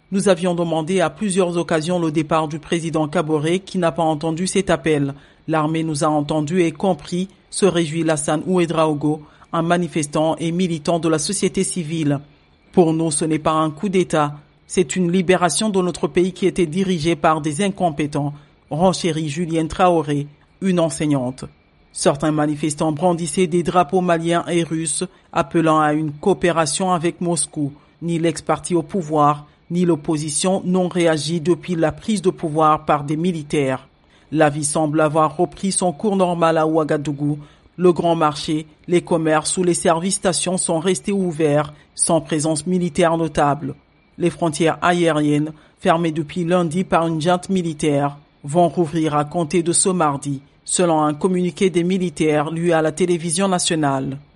Nous avions demandé à plusieurs occasions le départ du président Kaboré qui n'a pas entendu cet appel. L'armée nous a entendus et compris, se réjouit Lassane Ouedraogo, un manifestant et militant de la société civile. Pour nous, ce n'est pas un coup d'État, c'est une libération de notre pays qui était dirigée par des incompétents, renchérit Julienne Traoré, une enseignante. Certains manifestants brandissaient des drapeaux maliens et russes, appelant à une coopération avec Moscou. Ni l'ex-parti au pouvoir, ni l'opposition n'ont réagi depuis la prise de pouvoir par des militaires. La vie semble avoir repris son cours normal à Ouagadougou. Le grand marché, les commerces ou les services stations sont restés ouverts, sans présence militaire notable. Les frontières aériennes, fermées depuis lundi par une junte militaire, vont rouvrir à compter de ce mardi, selon un communiqué des militaires lu à la télévision nationale.